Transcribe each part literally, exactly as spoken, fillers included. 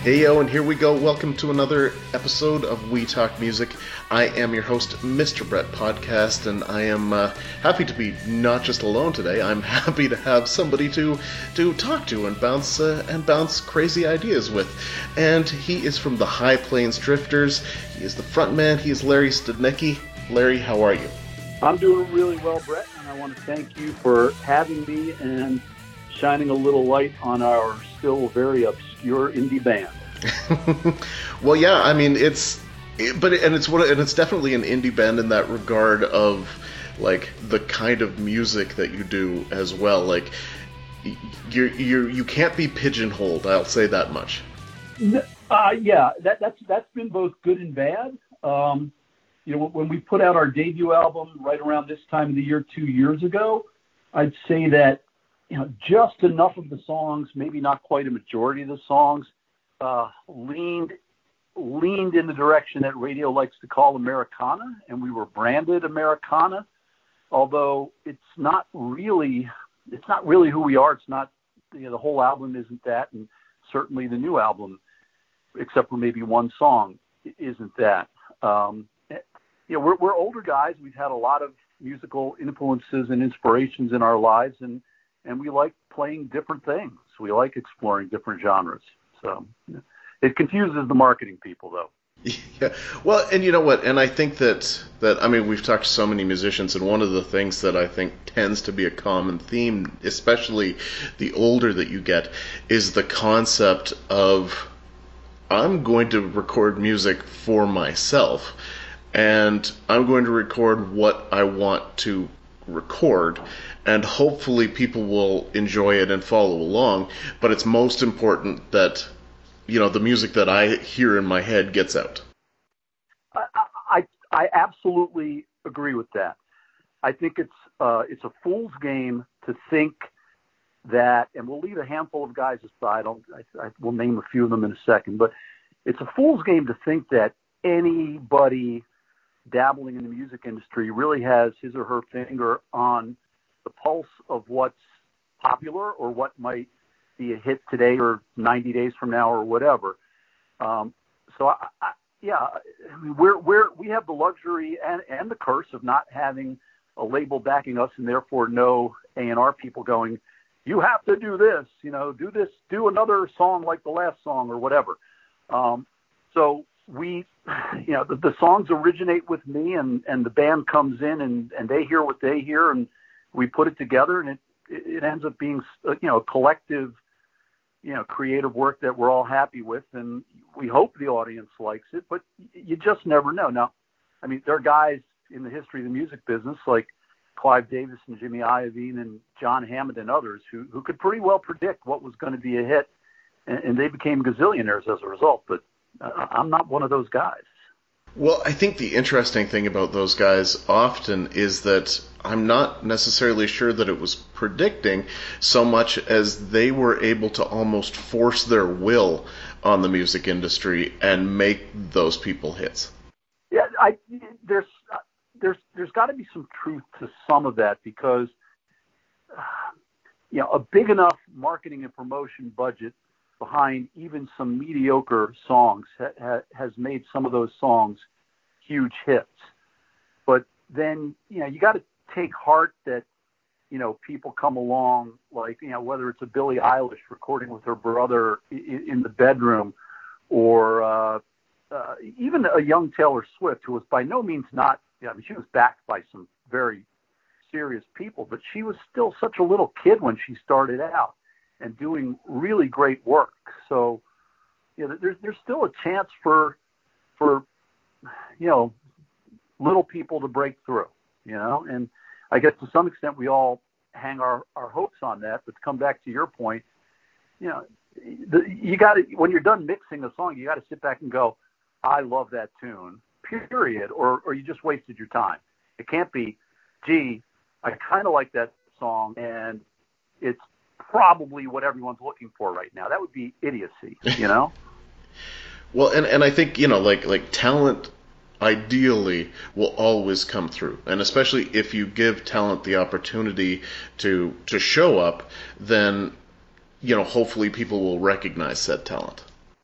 Hey yo, and here we go. Welcome to another episode of We Talk Music. I am your host, Mister Brett Podcast, and I am uh, happy to be not just alone today. I'm happy to have somebody to to talk to and bounce uh, and bounce crazy ideas with. And he is from the High Plains Drifters. He is the frontman. He is Larry Studnicki. Larry, how are you? I'm doing really well, Brett, and I want to thank you for having me and shining a little light on our still very obscure indie band. Well, yeah, I mean, it's, it, but and it's what, and it's definitely an indie band in that regard of like the kind of music that you do as well. Like, you you you can't be pigeonholed. I'll say that much. Uh, yeah, that that's that's been both good and bad. Um, you know, when we put out our debut album right around this time of the year two years ago, I'd say that you know just enough of the songs, maybe not quite a majority of the songs, Uh, leaned leaned in the direction that radio likes to call Americana, and we were branded Americana. Although it's not really, it's not really who we are. It's not, you know, the whole album isn't that, and certainly the new album, except for maybe one song, isn't that. Um, you know, we're we're older guys. We've had a lot of musical influences and inspirations in our lives, and and we like playing different things. We like exploring different genres. So it confuses the marketing people, though. Yeah. Well, and you know what? And I think that, that, I mean, we've talked to so many musicians, and one of the things that I think tends to be a common theme, especially the older that you get, is the concept of, I'm going to record music for myself, and I'm going to record what I want to record, and hopefully people will enjoy it and follow along, but it's most important that, you know, the music that I hear in my head gets out. I I, I absolutely agree with that. I think it's uh, it's a fool's game to think that, and we'll leave a handful of guys aside, I'll, I, I will name a few of them in a second, but it's a fool's game to think that anybody dabbling in the music industry really has his or her finger on the pulse of what's popular or what might be a hit today or ninety days from now or whatever. Um, so I, I, yeah, I mean, we're, we're, we have the luxury and, and the curse of not having a label backing us, and therefore no A and R people going, you have to do this, you know, do this, do another song like the last song or whatever. Um, so we, you know, the, the songs originate with me, and, and the band comes in and, and they hear what they hear, and we put it together, and it, it ends up being, you know, a collective, you know, creative work that we're all happy with, and we hope the audience likes it, but you just never know. Now, I mean, there are guys in the history of the music business like Clive Davis and Jimmy Iovine and John Hammond and others who, who could pretty well predict what was going to be a hit, and, and they became gazillionaires as a result, but uh, I'm not one of those guys. Well, I think the interesting thing about those guys often is that I'm not necessarily sure that it was predicting so much as they were able to almost force their will on the music industry and make those people hits. Yeah, I, there's there's there's got to be some truth to some of that, because uh, you know, a big enough marketing and promotion budget behind even some mediocre songs ha- ha- has made some of those songs huge hits. But then, you know, you got to take heart that, you know, people come along, like, you know, whether it's a Billie Eilish recording with her brother in, in the bedroom, or uh, uh, even a young Taylor Swift, who was by no means not, you know, I mean, she was backed by some very serious people, but she was still such a little kid when she started out and doing really great work. So, you know, there's there's still a chance for for you know, little people to break through, you know, and I guess to some extent we all hang our, our hopes on that. But to come back to your point, you know, the, you got to, when you're done mixing a song, you got to sit back and go, I love that tune, period, or or you just wasted your time. It can't be, gee, I kind of like that song, and it's probably what everyone's looking for right now. That would be idiocy, you know? Well, and, and I think, you know, like like talent ideally will always come through. And especially if you give talent the opportunity to to show up, then, you know, hopefully people will recognize said talent.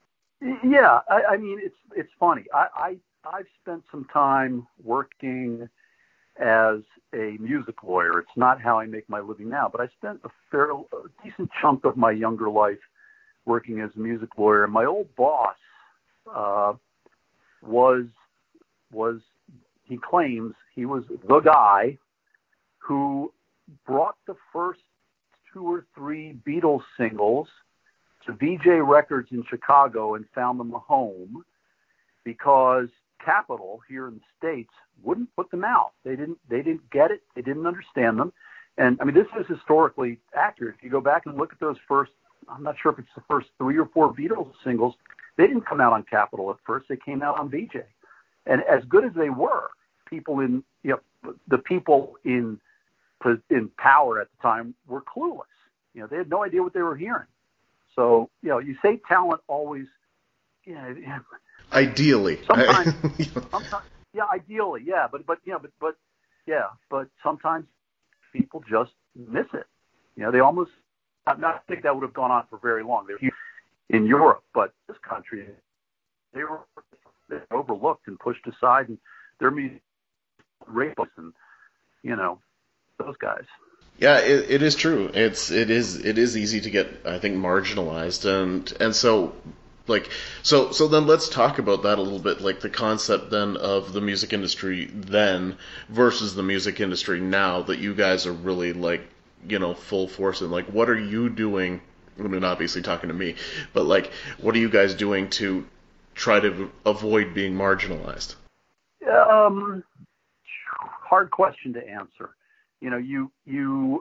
Yeah, I, I mean, it's it's funny. I, I I've spent some time working as a music lawyer. It's not how I make my living now, but I spent a fair, a decent chunk of my younger life working as a music lawyer. And my old boss uh, was was he claims he was the guy who brought the first two or three Beatles singles to V J Records in Chicago and found them a home because Capitol here in the States wouldn't put them out. They didn't they didn't get it. They didn't understand them. And I mean, this is historically accurate. If you go back and look at those first, I'm not sure if it's the first three or four Beatles singles, they didn't come out on Capitol at first. They came out on V J. And as good as they were, people in, you know, the people in in power at the time were clueless. You know, they had no idea what they were hearing. So, you know, you say talent always, you know, ideally. Sometimes, sometimes, yeah, ideally, yeah, but but you know, but but yeah, but sometimes people just miss it. You know, they almost. I not think that would have gone on for very long. They're in Europe, but this country, they were overlooked and pushed aside, and they're music rapists and you know those guys. Yeah, it, it is true. It's it is it is easy to get, I think, marginalized, and and so like so so then let's talk about that a little bit, like the concept then of the music industry then versus the music industry now that you guys are really like, you know, full force in. Like, what are you doing? I mean, obviously talking to me, but like, what are you guys doing to try to avoid being marginalized? Um, hard question to answer. You know, you you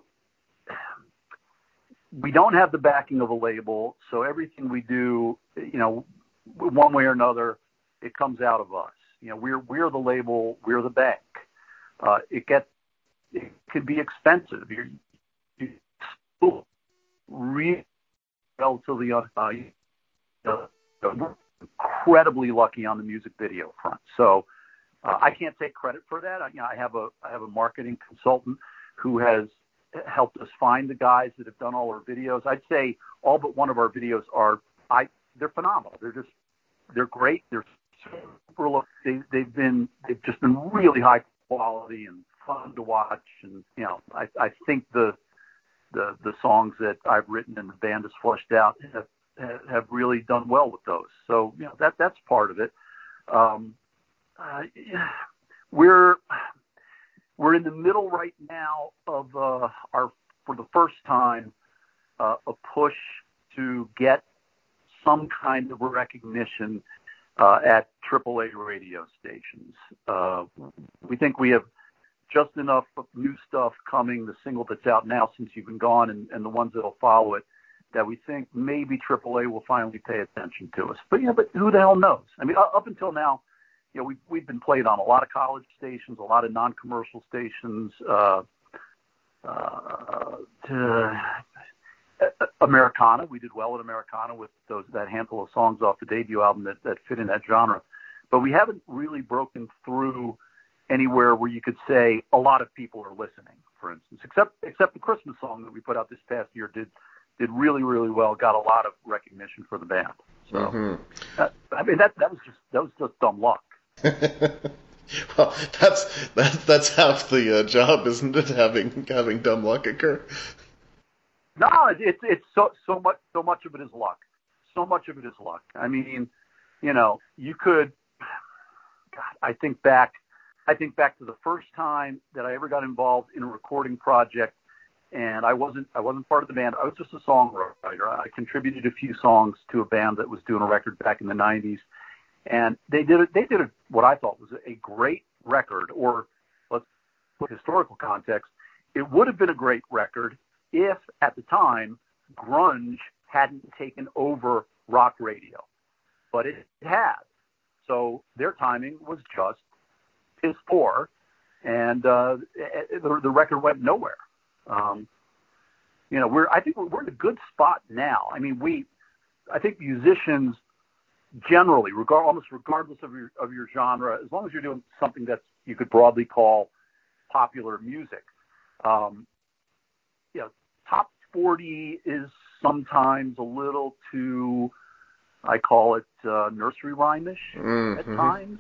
we don't have the backing of a label, so everything we do, you know, one way or another, it comes out of us. You know, we're we're the label, we're the bank. Uh, it gets it could be expensive. You're, you're really relatively uh, uh, we're incredibly lucky on the music video front. So uh, I can't take credit for that. I, you know, I have a I have a marketing consultant who has helped us find the guys that have done all our videos. I'd say all but one of our videos are I they're phenomenal. They're just they're great. They're super. They they've been they've just been really high quality and fun to watch. And you know, I I think the the the songs that I've written and the band has fleshed out have have really done well with those. So you know that that's part of it. Um, uh, we're we're in the middle right now of uh, our for the first time uh, a push to get some kind of recognition uh, at triple A radio stations. Uh, we think we have just enough new stuff coming, the single that's out now since you've been gone and, and the ones that'll follow it, that we think maybe triple A will finally pay attention to us. But, yeah, but who the hell knows? I mean, up until now, you know, we've, we've been played on a lot of college stations, a lot of non-commercial stations, uh, uh, to, uh, Americana. We did well at Americana with those that handful of songs off the debut album that, that fit in that genre. But we haven't really broken through anywhere where you could say a lot of people are listening, for instance, except except the Christmas song that we put out this past year did did really, really well, got a lot of recognition for the band. So, mm-hmm. uh, I mean, that that was just that was just dumb luck. Well, that's that, that's half the uh, job, isn't it? Having having dumb luck occur. No, it's it's so so much so much of it is luck. So much of it is luck. I mean, you know, you could. God, I think back. I think back to the first time that I ever got involved in a recording project, and I wasn't I wasn't part of the band. I was just a songwriter. I contributed a few songs to a band that was doing a record back in the nineties, and they did a, they did a, what I thought was a great record. Or let's put historical context. It would have been a great record if at the time grunge hadn't taken over rock radio, but it had. So their timing was just piss poor, and uh, the, the record went nowhere. Um, you know, we're I think we're, we're in a good spot now. I mean, we, I think musicians generally, regard almost regardless of your of your genre, as long as you're doing something that you could broadly call popular music, um, you know, top forty is sometimes a little too I call it uh, nursery rhyme-ish mm-hmm. at times.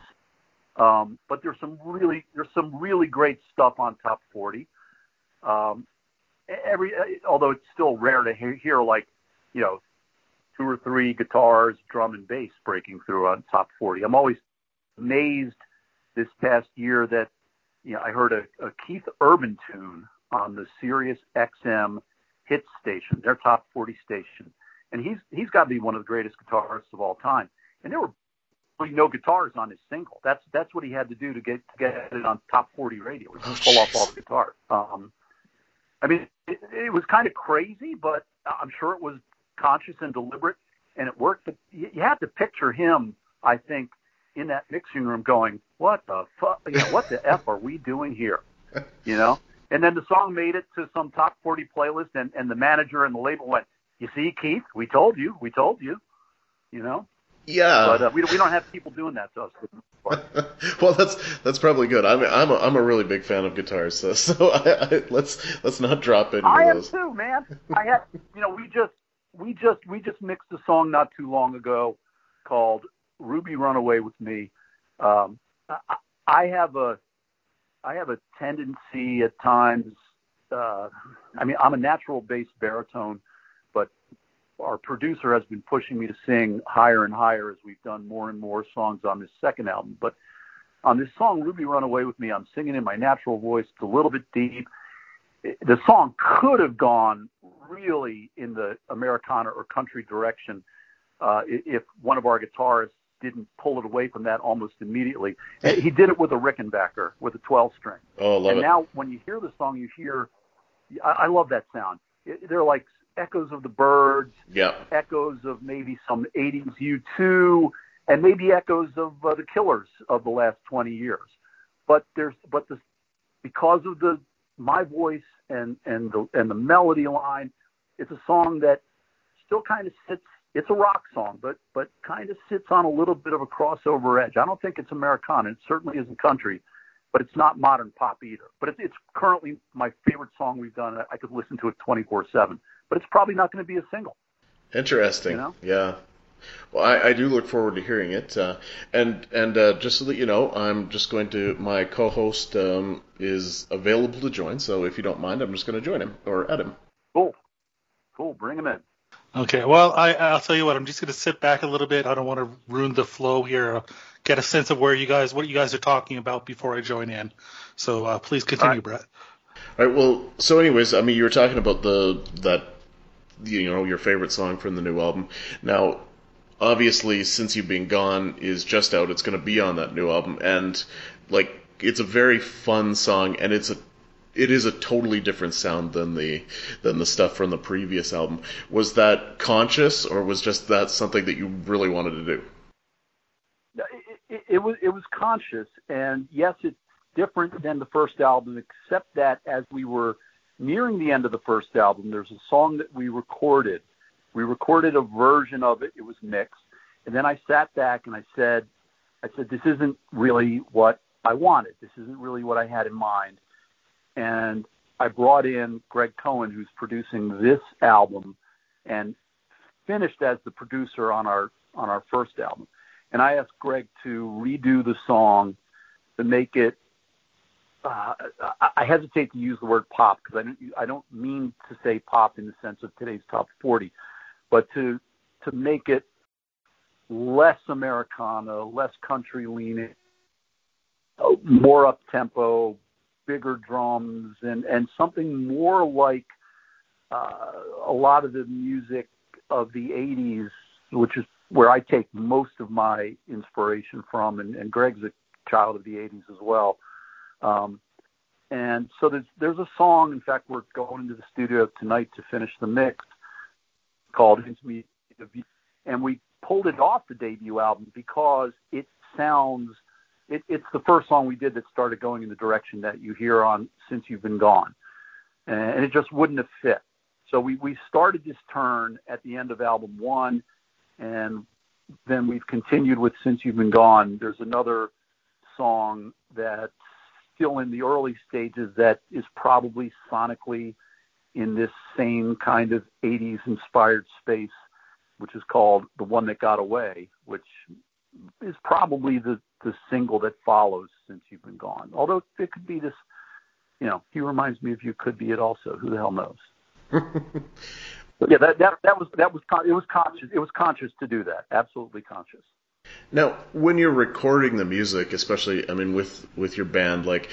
Um, but there's some really there's some really great stuff on Top forty. Um, every although it's still rare to hear, hear like you know two or three guitars, drum and bass breaking through on Top forty. I'm always amazed this past year that you know I heard a, a Keith Urban tune on the Sirius X M hit station, their Top forty station, and he's he's got to be one of the greatest guitarists of all time. And there were no guitars on his single. That's that's what he had to do to get to get it on Top forty radio. Was oh, pull off all the guitars. Um, I mean, it, it was kind of crazy, but I'm sure it was conscious and deliberate, and it worked. But you, you have to picture him, I think, in that mixing room, going, "What the fuck? You know, what the f are we doing here?" You know. And then the song made it to some Top forty playlist, and, and the manager and the label went, "You see, Keith, we told you, we told you," you know. Yeah, but uh, we we don't have people doing that to us. Well, that's that's probably good. I'm I'm a, I'm a really big fan of guitars, so, so I, I, let's let's not drop any I of those. I am too, man. I have you know we just we just we just mixed a song not too long ago called "Ruby Run Away with Me." Um, I, I have a I have a tendency at times. Uh, I mean, I'm a natural bass baritone, but our producer has been pushing me to sing higher and higher as we've done more and more songs on this second album. But on this song, Ruby Run Away with Me, I'm singing in my natural voice. It's a little bit deep. The song could have gone really in the Americana or country direction uh, if one of our guitarists didn't pull it away from that almost immediately. He did it with a Rickenbacker, with a twelve string. Oh, love and it. Now when you hear the song, you hear, I, I love that sound. It, they're like echoes of the Byrds, yeah. echoes of maybe some eighties U two, and maybe echoes of uh, the Killers of the last twenty years. But there's, but the, because of the, my voice and, and the, and the melody line, it's a song that still kind of sits, it's a rock song, but, but kind of sits on a little bit of a crossover edge. I don't think it's Americana. It certainly isn't country, but it's not modern pop either. But it's, it's currently my favorite song we've done. I could listen to it twenty-four seven, but it's probably not going to be a single. Interesting. You know? Yeah. Well, I, I do look forward to hearing it. Uh, and and uh, just so that you know, I'm just going to, my co-host um, is available to join, so if you don't mind, I'm just going to join him, or add him. Cool. Cool. Bring him in. Okay, well, I, I'll tell you what, I'm just going to sit back a little bit. I don't want to ruin the flow here. I'll get a sense of where you guys, what you guys are talking about before I join in. So uh, please continue, right. Brett. All right, well, so anyways, I mean, you were talking about the, that, you know, your favorite song from the new album. Now, obviously, Since You've Been Gone is just out. It's going to be on that new album. And, like, it's a very fun song, and it's a It is a totally different sound than the than the stuff from the previous album. Was that conscious, or was just that something that you really wanted to do? It, it, it was it was conscious, and yes, it's different than the first album, except that as we were nearing the end of the first album, there's a song that we recorded. We recorded a version of it. It was mixed, and then I sat back and I said, I said, this isn't really what I wanted. This isn't really what I had in mind. And I brought in Greg Cohen, who's producing this album, and finished as the producer on our on our first album. And I asked Greg to redo the song to make it. Uh, I hesitate to use the word pop because I don't I don't mean to say pop in the sense of today's top forty, but to to make it less Americana, less country leaning, more up tempo, bigger drums, and, and something more like uh, a lot of the music of the eighties, which is where I take most of my inspiration from, and, and Greg's a child of the eighties as well. Um, and so there's, there's a song, in fact, we're going into the studio tonight to finish the mix, called Into Me, and we pulled it off the debut album because it sounds It, it's the first song we did that started going in the direction that you hear on Since You've Been Gone. And it just wouldn't have fit. So we, we started this turn at the end of album one, and then we've continued with Since You've Been Gone. There's another song that's still in the early stages that is probably sonically in this same kind of eighties inspired space which is called The One That Got Away, which is probably the, the single that follows Since You've Been Gone. Although it could be this, you know, He Reminds Me of You could be it also. Who the hell knows? But yeah, that, that that was that was it was conscious. It was conscious to do that. Absolutely conscious. Now, when you're recording the music, especially, I mean, with with your band, like,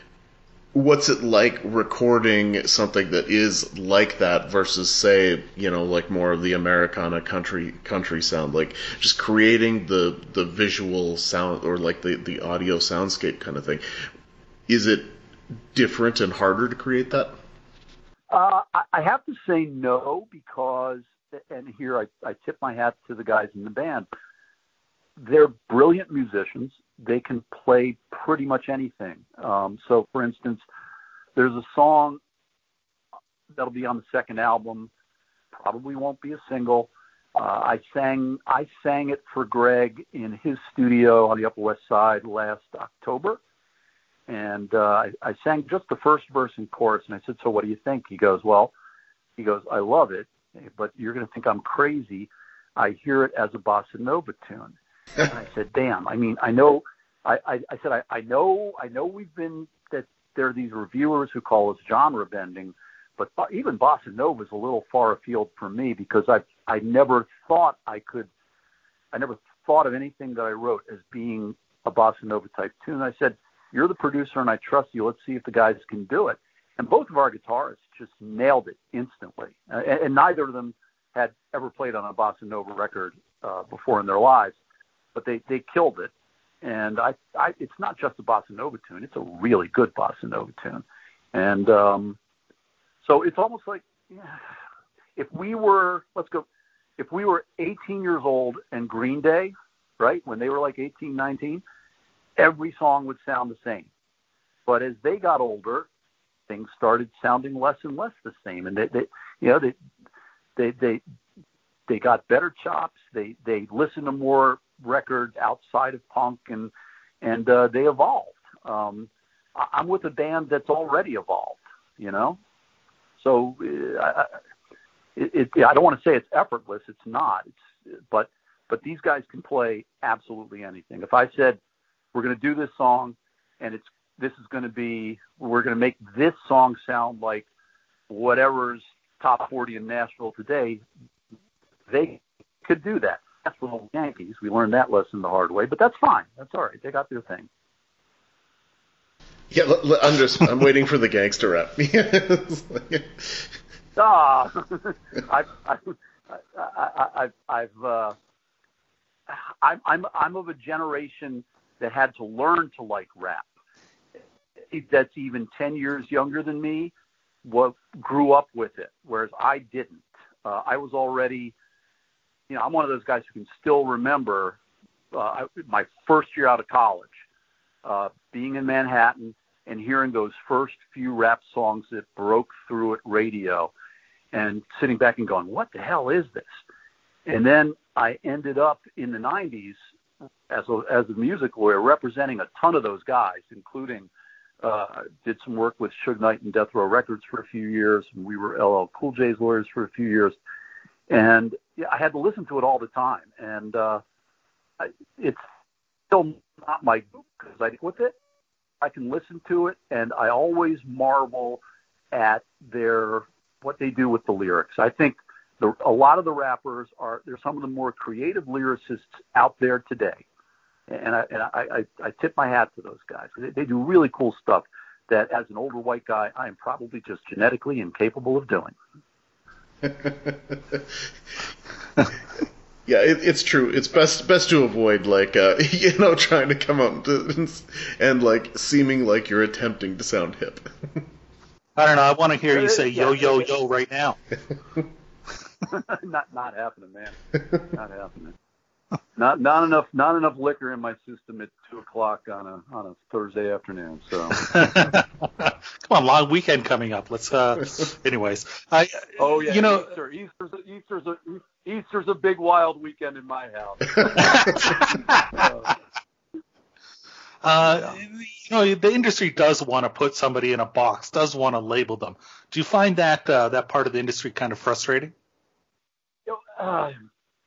what's it like recording something that is like that versus, say, you know, like more of the Americana country country sound, like just creating the the visual sound or like the the audio soundscape kind of thing? Is it different and harder to create that? Uh, I, I have to say no, because, and here I, I tip my hat to the guys in the band. They're brilliant musicians. They can play pretty much anything. Um, so, for instance, there's a song that'll be on the second album. Probably won't be a single. Uh, I sang I sang it for Greg in his studio on the Upper West Side last October. And uh, I, I sang just the first verse and chorus, and I said, "So what do you think?" He goes, "Well," he goes, "I love it, but you're going to think I'm crazy. I hear it as a bossa nova tune." And I said, "Damn! I mean, I know." I, I, I said, I, I know, I know we've been that there are these reviewers who call us genre bending, but even bossa nova is a little far afield for me, because I I never thought I could. I never thought of anything that I wrote as being a bossa nova type tune. I said, "You're the producer and I trust you. Let's see if the guys can do it." And both of our guitarists just nailed it instantly. Uh, and, and neither of them had ever played on a bossa nova record uh, before in their lives, but they, they killed it. And I, I, it's not just a bossa nova tune. It's a really good bossa nova tune. And um, so it's almost like, yeah, if we were, let's go, if we were eighteen years old and Green Day, right, when they were like eighteen, nineteen, every song would sound the same. But as they got older, things started sounding less and less the same. And they, they you know, they, they, they, they got better chops. They, they listened to more records outside of punk, and, and, uh, they evolved. Um, I'm with a band that's already evolved, you know? So, uh, it, it, I don't want to say it's effortless. It's not, it's, but, but these guys can play absolutely anything. If I said, we're going to do this song, and it's this is going to be, we're going to make this song sound like whatever's top forty in Nashville today, they could do that. That's with the Yankees. We learned that lesson the hard way, but that's fine. That's all right. They got their thing. Yeah, I'm just, I'm waiting for the gangster rap. ah, I've, I've, I've, I've uh, I'm, I'm, I'm of a generation that had to learn to like rap. That's even ten years younger than me, what grew up with it, whereas I didn't. Uh, I was already, you know, I'm one of those guys who can still remember uh, my first year out of college, uh, being in Manhattan and hearing those first few rap songs that broke through at radio, and sitting back and going, what the hell is this? And then I ended up in the nineties as a, as a music lawyer representing a ton of those guys, including uh, did some work with Suge Knight and Death Row Records for a few years. And we were L L Cool J's lawyers for a few years. And yeah, I had to listen to it all the time. And uh, I, it's still not my group, because I with it, I can listen to it, and I always marvel at their what they do with the lyrics. I think the, a lot of the rappers are they're some of the more creative lyricists out there today, and I and I, I, I tip my hat to those guys. They, they do really cool stuff that, as an older white guy, I am probably just genetically incapable of doing. Yeah, it, it's true. It's best best to avoid, like, uh, you know, trying to come out and, and, like, seeming like you're attempting to sound hip. I don't know. I want to hear you say yo, yo, yo right now. not not happening, man. Not happening. Not not enough not enough liquor in my system at two o'clock on a on a Thursday afternoon. So come on, long weekend coming up. Let's. Uh, anyways, I. Oh yeah, you know, Easter. Easter's a, Easter's a, Easter's a big wild weekend in my house. uh, uh, you know, the industry does want to put somebody in a box, does want to label them. Do you find that uh, that part of the industry kind of frustrating? You know, uh,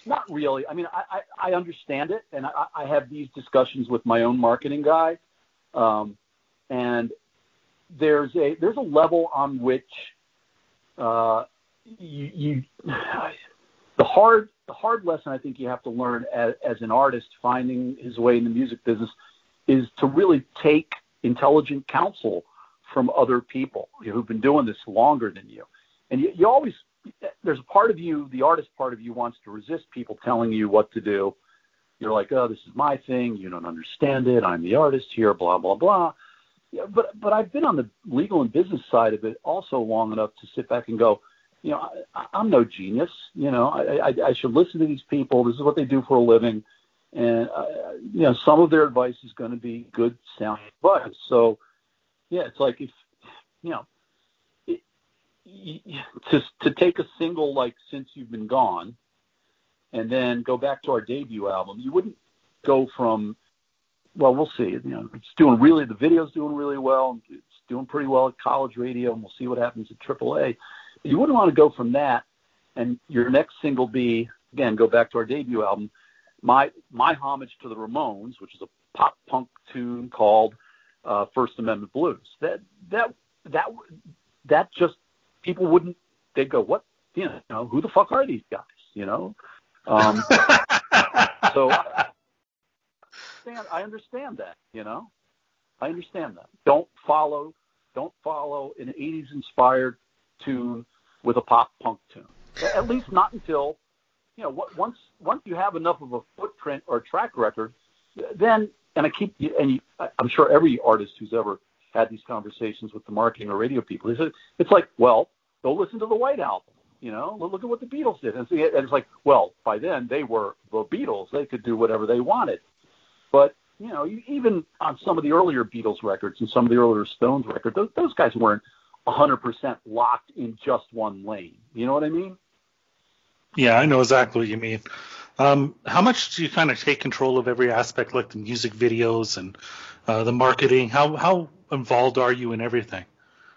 Not really. I mean, I, I, I understand it, and I, I have these discussions with my own marketing guy, um, and there's a there's a level on which uh, you, you the hard the hard lesson I think you have to learn as, as an artist finding his way in the music business is to really take intelligent counsel from other people who've been doing this longer than you, and you, you always. There's a part of you, the artist part of you wants to resist people telling you what to do. You're like, oh, this is my thing. You don't understand it. I'm the artist here, blah, blah, blah. Yeah, but, but I've been on the legal and business side of it also long enough to sit back and go, you know, I, I'm no genius. You know, I, I, I should listen to these people. This is what they do for a living. And, uh, you know, some of their advice is going to be good sound advice. So, yeah, it's like if, you know, to to take a single like Since You've Been Gone and then go back to our debut album, you wouldn't go from, well, we'll see. You know, it's doing really, the video's doing really well. It's doing pretty well at college radio, and we'll see what happens at triple A. You wouldn't want to go from that and your next single be, again, go back to our debut album, my my homage to the Ramones, which is a pop punk tune called uh, First Amendment Blues. That that that that just people wouldn't, they'd go, what, you know, who the fuck are these guys, you know? Um, so I understand, I understand that, you know? I understand that. Don't follow, don't follow an eighties inspired tune with a pop punk tune. At least not until, you know, once, once you have enough of a footprint or track record, then, and I keep, and you, I'm sure every artist who's ever had these conversations with the marketing or radio people, it's, it's like, well, go listen to the White Album, you know, look at what the Beatles did. And it's like, well, by then they were the Beatles. They could do whatever they wanted. But, you know, even on some of the earlier Beatles records and some of the earlier Stones records, those, those guys weren't one hundred percent locked in just one lane. You know what I mean? Yeah, I know exactly what you mean. Um, how much do you kind of take control of every aspect, like the music videos and uh, the marketing? How how involved are you in everything?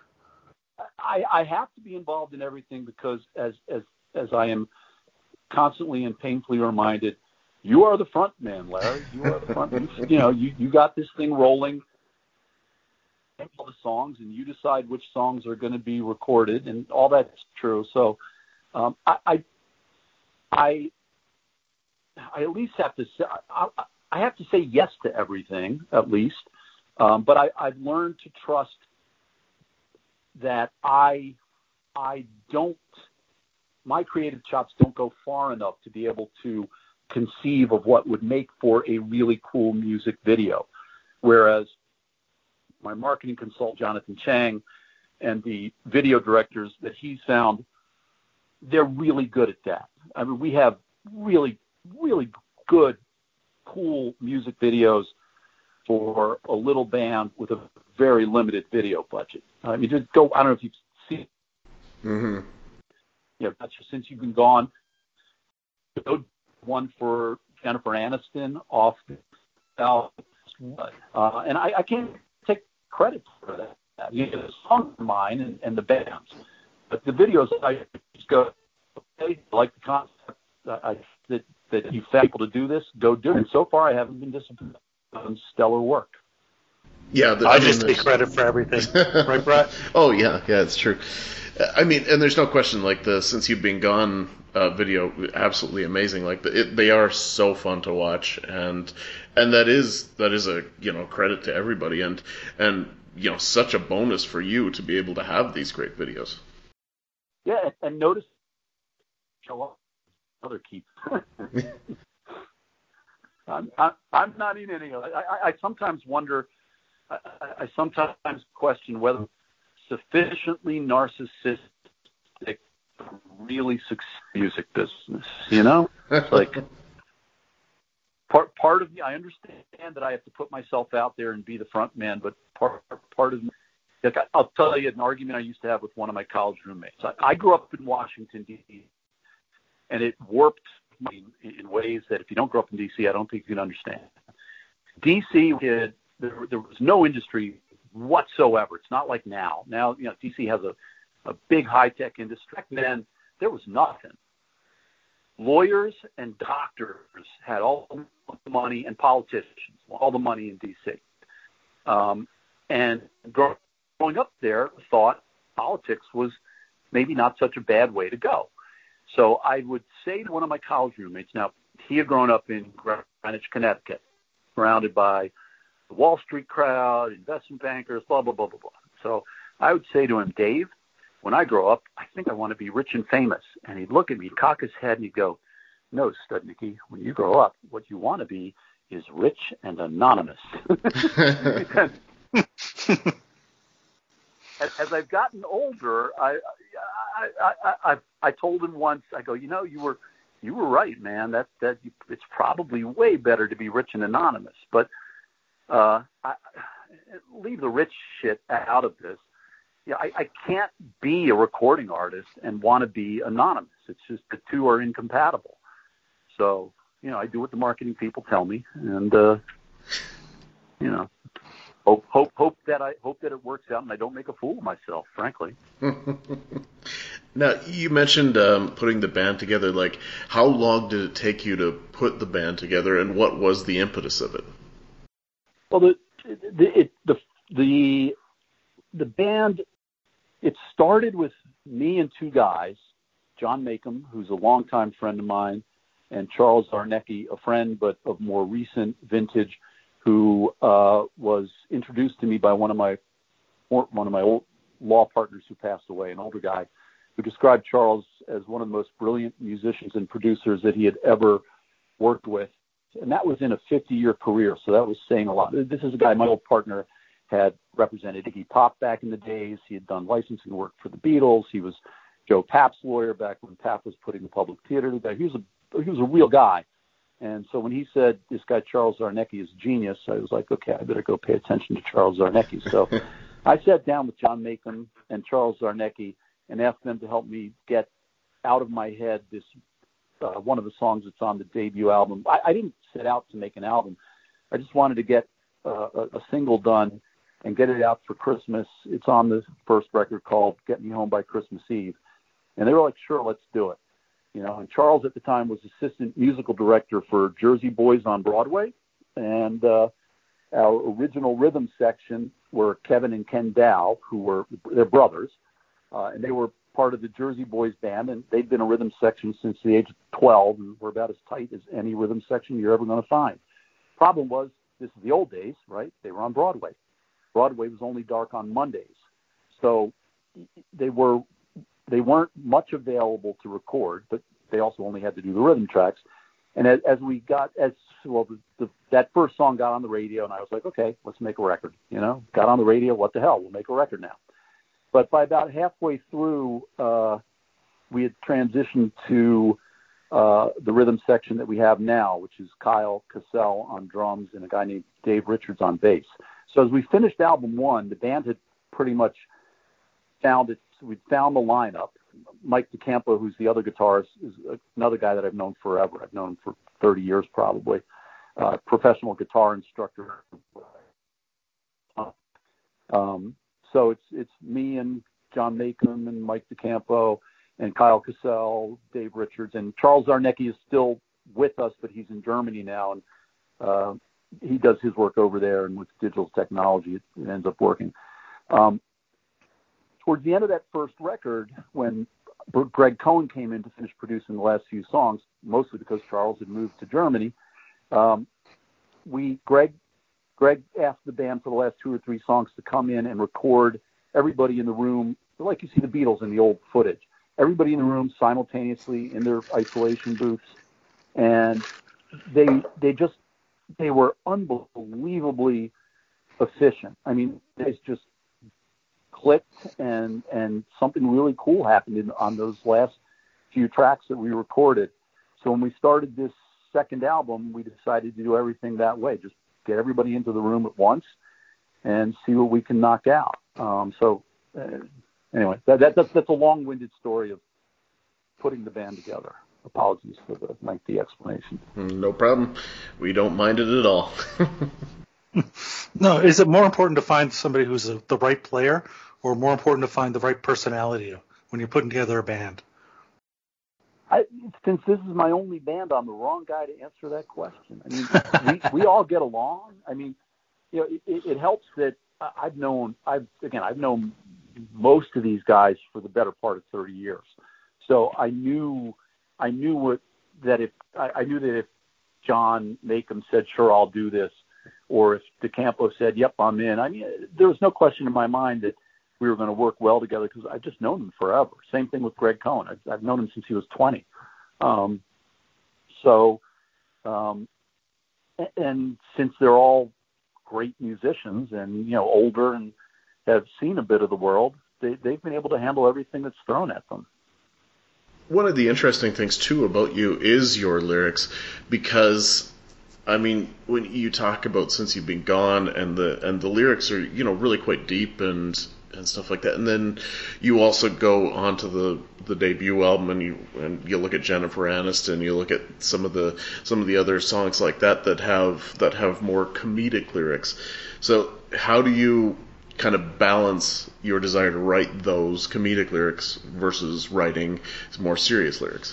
I, I have to be involved in everything because as, as, as I am constantly and painfully reminded, you are the front man, Larry. You are the front man. You know, you, you got this thing rolling, all the songs, and you decide which songs are going to be recorded, and all that's true. So um, I, I, I, I at least have to say, I, I have to say yes to everything, at least. Um, but I, I've learned to trust that I I don't, my creative chops don't go far enough to be able to conceive of what would make for a really cool music video. Whereas my marketing consultant, Jonathan Chang, and the video directors that he's found, they're really good at that. I mean, we have really, really good, cool music videos for a little band with a very limited video budget. I mean, just go, I don't know if you've seen it. Mm-hmm. You know, that's just Since You've Been Gone. Go one for Jennifer Aniston off uh, uh, and I, I can't take credit for that. You know, the songs are mine and, and the band's. But the videos, I just go, okay, I like the concept. I, that, that you found people to do this, go do it. And so far, I haven't been disappointed. On stellar work. Yeah, the, I, I just mean, take credit for everything, right, Brett? Oh yeah, yeah, it's true. I mean, and there's no question. Like the Since You've Been Gone uh, video, absolutely amazing. Like the, it, they are so fun to watch, and and that is that is a you know credit to everybody, and and you know such a bonus for you to be able to have these great videos. Yeah, and notice show up other keep. I'm, I'm not in any of it. I, I sometimes wonder, I, I sometimes question whether sufficiently narcissistic really succeed in music business, you know? Like, part part of me, I understand that I have to put myself out there and be the front man, but part, part of me, like I'll tell you an argument I used to have with one of my college roommates. I, I grew up in Washington, D C, and it warped in ways that if you don't grow up in D C, I don't think you can understand. D C had, there, there was no industry whatsoever. It's not like now. Now, you know, D C has a, a big high-tech industry. Back then, there was nothing. lawyers and doctors had all the money, and politicians, all the money in D C. Um, and growing up there, thought politics was maybe not such a bad way to go. So I would say to one of my college roommates, now he had grown up in Greenwich, Connecticut, surrounded by the Wall Street crowd, investment bankers, blah, blah, blah, blah, blah. So I would say to him, Dave, when I grow up, I think I want to be rich and famous. And he'd look at me, he'd cock his head, and he'd go, no, Studnicki, when you grow up, what you want to be is rich and anonymous. as, as I've gotten older, I, I, I, I, I told him once, I go, you know, you were, you were right, man. That, that it's probably way better to be rich and anonymous. But uh, I, leave the rich shit out of this. Yeah, I, I can't be a recording artist and want to be anonymous. It's just the two are incompatible. So, you know, I do what the marketing people tell me, and uh, you know, hope hope hope that I hope that it works out and I don't make a fool of myself, frankly. Now, you mentioned um, putting the band together. Like, how long did it take you to put the band together, and what was the impetus of it? Well, the the it, the the the band, it started with me and two guys, John Maycomb, who's a longtime friend of mine, and Charles Zarnecki, a friend but of more recent vintage, who uh, was introduced to me by one of my one of my old law partners who passed away, an older guy, who described Charles as one of the most brilliant musicians and producers that he had ever worked with. And that was in a fifty-year career, so that was saying a lot. This is a guy, my old partner, had represented Iggy Pop back in the days. He had done licensing work for the Beatles. He was Joe Papp's lawyer back when Papp was putting the Public Theater together. He was a he was a real guy. And so when he said this guy Charles Zarnecki is a genius, I was like, okay, I better go pay attention to Charles Zarnecki. So I sat down with John Maycomb and Charles Zarnecki and asked them to help me get out of my head this uh, one of the songs that's on the debut album. I, I didn't set out to make an album. I just wanted to get uh, a, a single done and get it out for Christmas. It's on the first record called Get Me Home by Christmas Eve. And they were like, sure, let's do it. You know, and Charles at the time was assistant musical director for Jersey Boys on Broadway. And uh, our original rhythm section were Kevin and Ken Dow, who were their brothers. Uh, and they were part of the Jersey Boys band, and they'd been a rhythm section since the age of twelve, and were about as tight as any rhythm section you're ever going to find. Problem was, this is the old days, right? They were on Broadway. Broadway was only dark on Mondays. So they were, they weren't much available to record, but they also only had to do the rhythm tracks. And as, as we got, as well, the, the, that first song got on the radio, and I was like, okay, let's make a record. You know, got on the radio, what the hell, we'll make a record now. But by about halfway through, uh, we had transitioned to uh, the rhythm section that we have now, which is Kyle Cassell on drums and a guy named Dave Richards on bass. So as we finished album one, the band had pretty much found it. We'd found the lineup. Mike DeCampo, who's the other guitarist, is another guy that I've known forever. I've known him for thirty years probably. Uh, professional guitar instructor. Um, so it's it's me and John Maycomb and Mike DeCampo and Kyle Cassell, Dave Richards, and Charles Zarnecki is still with us, but he's in Germany now, and uh, he does his work over there, and with digital technology, it, it ends up working. Um, towards the end of that first record, when Greg Cohen came in to finish producing the last few songs, mostly because Charles had moved to Germany, um, we Greg Greg asked the band for the last two or three songs to come in and record everybody in the room, like you see the Beatles in the old footage. Everybody in the room simultaneously in their isolation booths, and they they just they were unbelievably efficient. I mean, they just clicked, and and something really cool happened in, on those last few tracks that we recorded. So when we started this second album, we decided to do everything that way. Just get everybody into the room at once and see what we can knock out. Um, so uh, anyway, that, that, that's, that's a long-winded story of putting the band together. Apologies for the lengthy explanation. No problem. We don't mind it at all. No, is it more important to find somebody who's a, the right player, or more important to find the right personality when you're putting together a band? I, since this is my only band, I'm the wrong guy to answer that question. I mean, we, we all get along. I mean, you know, it, it helps that I've known, I've again, I've known most of these guys for the better part of thirty years. So I knew, I knew what that if I, I knew that if John Maycomb said, "Sure, I'll do this," or if DeCampo said, "Yep, I'm in." I mean, there was no question in my mind that we were going to work well together because I've just known him forever. Same thing with Greg Cohen. I've, I've known him since he was twenty. Um, so, um, and, and since they're all great musicians and, you know, older and have seen a bit of the world, they, they've been able to handle everything that's thrown at them. One of the interesting things, too, about you is your lyrics, because, I mean, when you talk about Since You've Been Gone, and the and the lyrics are, you know, really quite deep and and stuff like that, and then you also go onto the the debut album and you and you look at Jennifer Aniston, you look at some of the some of the other songs like that that have that have more comedic lyrics. So how do you kind of balance your desire to write those comedic lyrics versus writing more serious lyrics?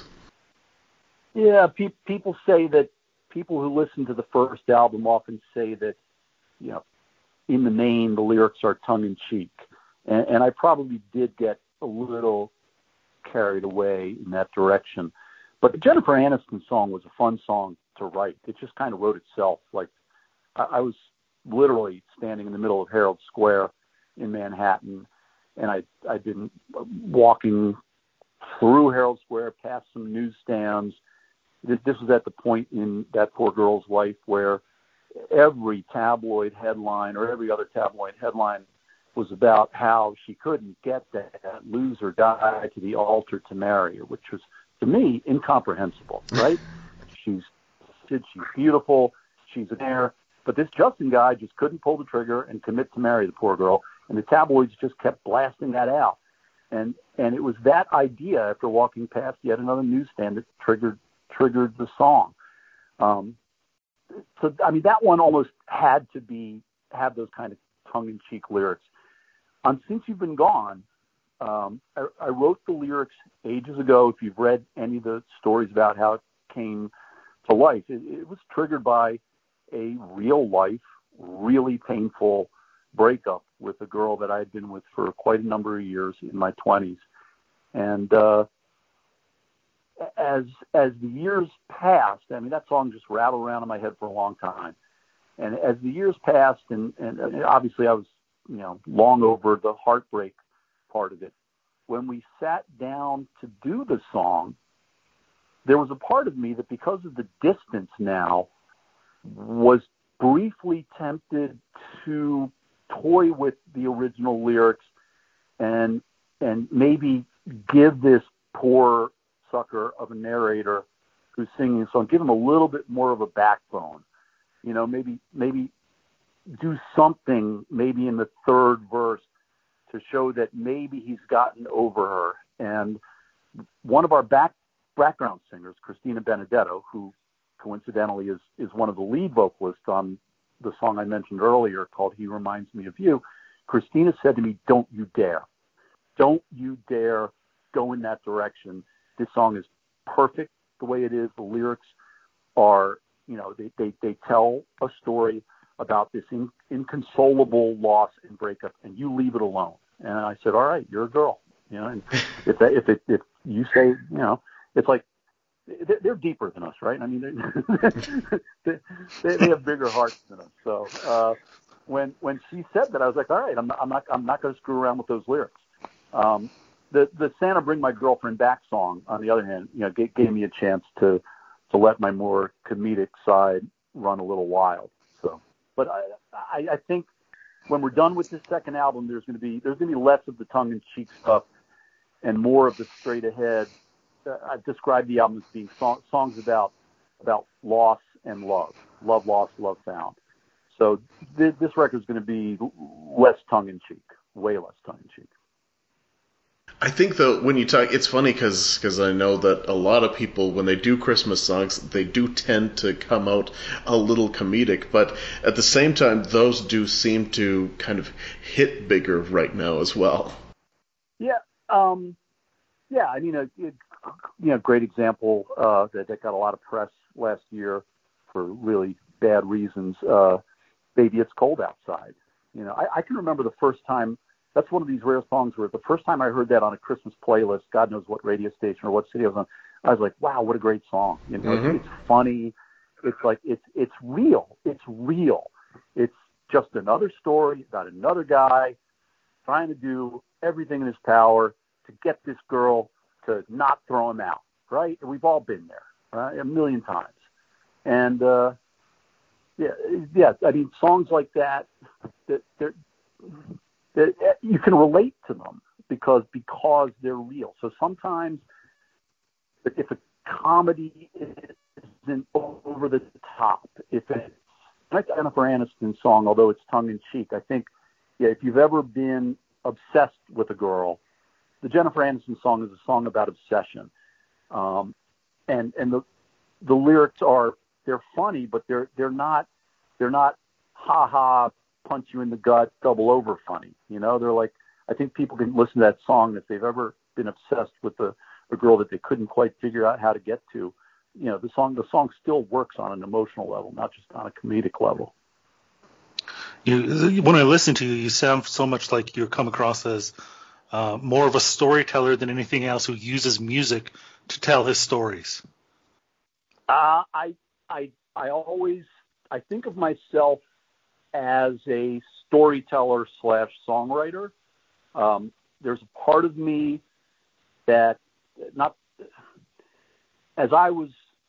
Yeah, pe- people say that people who listen to the first album often say that, you know, in the main, the lyrics are tongue-in-cheek. And, and I probably did get a little carried away in that direction. But the Jennifer Aniston song was a fun song to write. It just kind of wrote itself. Like, I, I was literally standing in the middle of Herald Square in Manhattan, and I, I'd been walking through Herald Square, past some newsstands. This, this was at the point in that poor girl's life where every tabloid headline or every other tabloid headline was about how she couldn't get that lose or die to the altar to marry her, which was, to me, incomprehensible, right? she's she's beautiful, she's an heir, but this Justin guy just couldn't pull the trigger and commit to marry the poor girl, and the tabloids just kept blasting that out. And and it was that idea, after walking past yet another newsstand, that triggered triggered the song. Um, so I mean, that one almost had to be have those kind of tongue-in-cheek lyrics. On Since You've Been Gone, um, I, I wrote the lyrics ages ago. If you've read any of the stories about how it came to life, it, it was triggered by a real-life, really painful breakup with a girl that I had been with for quite a number of years in my twenties. And uh, as as the years passed, I mean, that song just rattled around in my head for a long time. And as the years passed, and, and, and obviously I was, you know, long over the heartbreak part of it, when we sat down to do the song, there was a part of me that, because of the distance now, was briefly tempted to toy with the original lyrics and and maybe give this poor sucker of a narrator who's singing a song, give him a little bit more of a backbone. You know, maybe maybe do something maybe in the third verse to show that maybe he's gotten over her. And one of our back background singers, Christina Benedetto, who coincidentally is, is one of the lead vocalists on the song I mentioned earlier called He Reminds Me of You, Christina said to me, "Don't you dare. Don't you dare go in that direction. This song is perfect the way it is. The lyrics are, you know, they, they, they tell a story about this in, inconsolable loss and breakup, and you leave it alone." And I said, "All right, you're a girl." You know, and if that, if it, if you say, you know, it's like, they're deeper than us, right? I mean, they, they, they have bigger hearts than us. So uh, when when she said that, I was like, all right, I'm not I'm not I'm not going to screw around with those lyrics. Um, the the Santa Bring My Girlfriend Back song, on the other hand, you know, gave, gave me a chance to to let my more comedic side run a little wild. So, but I I, I think when we're done with this second album, there's going to be there's going to be less of the tongue-in-cheek stuff and more of the straight ahead. Uh, I've described the album as being song, songs about about loss and love, love lost, love found. So th- this record is going to be less tongue-in-cheek, way less tongue-in-cheek. I think, though, when you talk, it's funny because I know that a lot of people, when they do Christmas songs, they do tend to come out a little comedic, but at the same time, those do seem to kind of hit bigger right now as well. Yeah, um, yeah. I mean, uh, it, you know, great example uh, that, that got a lot of press last year for really bad reasons. Uh, Baby, It's Cold Outside. You know, I, I can remember the first time. That's one of these rare songs where the first time I heard that on a Christmas playlist, God knows what radio station or what city I was on, I was like, wow, what a great song. You know, Mm-hmm. it's, it's funny. It's like, it's, it's real. It's real. It's just another story about another guy trying to do everything in his power to get this girl to not throw him out, right? And we've all been there, right? A million times. And, uh, yeah, yeah, I mean, songs like that, that, they're, that you can relate to them because, because they're real. So sometimes if a comedy isn't over the top, if it's like Jennifer Aniston song, although it's tongue in cheek, I think, yeah, if you've ever been obsessed with a girl, the Jennifer Aniston song is a song about obsession. Um, and, and the, the lyrics are, they're funny, but they're, they're not, they're not ha ha, punch you in the gut, double over funny. You know, they're like, I think people can listen to that song if they've ever been obsessed with a, a girl that they couldn't quite figure out how to get to. You know, the song, the song still works on an emotional level, not just on a comedic level. You, when I listen to you, you sound so much like you come across as uh, more of a storyteller than anything else who uses music to tell his stories. Uh, I, I, I always, I think of myself as a storyteller slash songwriter. Um, there's a part of me that not, as I was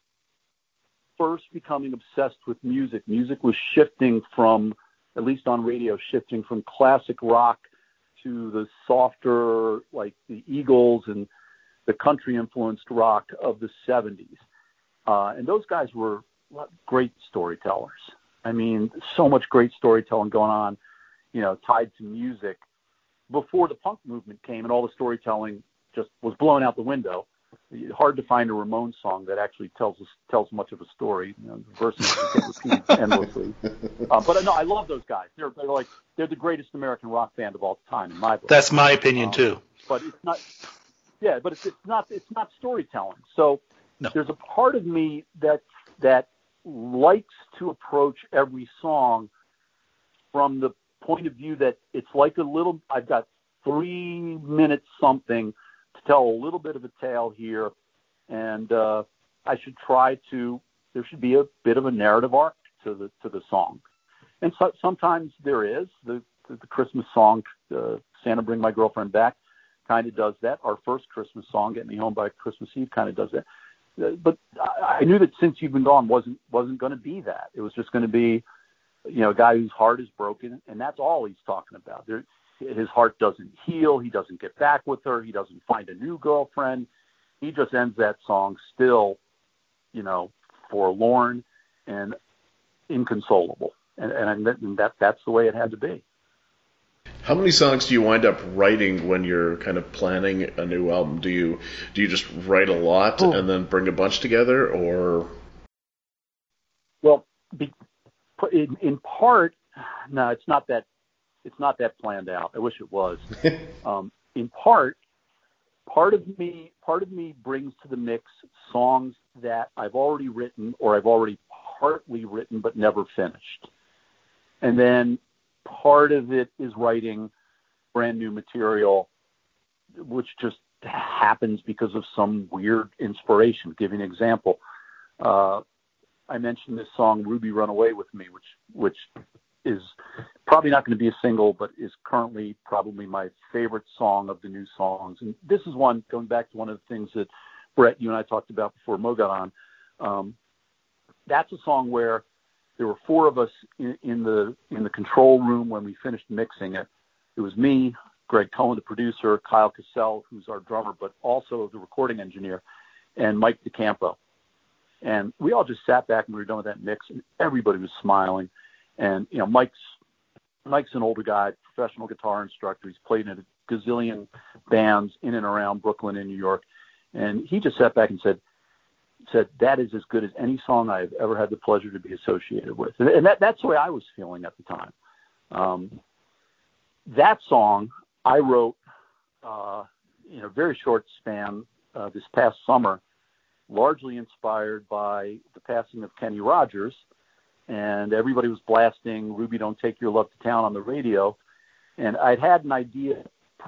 first becoming obsessed with music, music was shifting from, at least on radio, shifting from classic rock to the softer, like the Eagles and the country influenced rock of the seventies. Uh, and those guys were great storytellers. I mean, so much great storytelling going on, you know, tied to music before the punk movement came and all the storytelling just was blown out the window. Hard to find a Ramones song that actually tells us, tells much of a story. You know, the verses get repeated endlessly. Uh, but no, I love those guys. They're, they're like, they're the greatest American rock band of all time in my book. That's my opinion um, too. But it's not, yeah, but it's, it's not, it's not storytelling. So no. There's a part of me that, that likes to approach every song from the point of view that it's like a little, I've got three minutes something to tell a little bit of a tale here. And, uh, I should try to, there should be a bit of a narrative arc to the, to the song. And so, sometimes there is the, the, the Christmas song, uh, Santa Bring My Girlfriend Back kind of does that. Our first Christmas song, Get Me Home by Christmas Eve, kind of does that. But I knew that Since You've Been Gone wasn't wasn't going to be that. It was just going to be, you know, a guy whose heart is broken, and that's all he's talking about. There, his heart doesn't heal. He doesn't get back with her. He doesn't find a new girlfriend. He just ends that song still, you know, forlorn and inconsolable. And, and, and that that's the way it had to be. How many songs do you wind up writing when you're kind of planning a new album? Do you do you just write a lot oh. and then bring a bunch together, or? Well, be, in, in part, no, it's not that it's not that planned out. I wish it was. um, in part, part of me part of me brings to the mix songs that I've already written or I've already partly written but never finished, and then part of it is writing brand new material, which just happens because of some weird inspiration. Give you an example. Uh, I mentioned this song, Ruby Run Away With Me, which, which is probably not going to be a single, but is currently probably my favorite song of the new songs. And this is one, going back to one of the things that Brett, you and I talked about before Mo got on. Um, that's a song where there were four of us in, in the in the control room when we finished mixing it. It was me, Greg Cohen, the producer, Kyle Cassell, who's our drummer, but also the recording engineer, and Mike DeCampo. And we all just sat back and we were done with that mix, and everybody was smiling. And, you know, Mike's Mike's an older guy, professional guitar instructor. He's played in a gazillion bands in and around Brooklyn and New York. And he just sat back and said, said, that is as good as any song I've ever had the pleasure to be associated with. And, and that, that's the way I was feeling at the time. Um, that song I wrote uh, in a very short span uh, this past summer, largely inspired by the passing of Kenny Rogers, and everybody was blasting Ruby Don't Take Your Love to Town on the radio. And I'd had an idea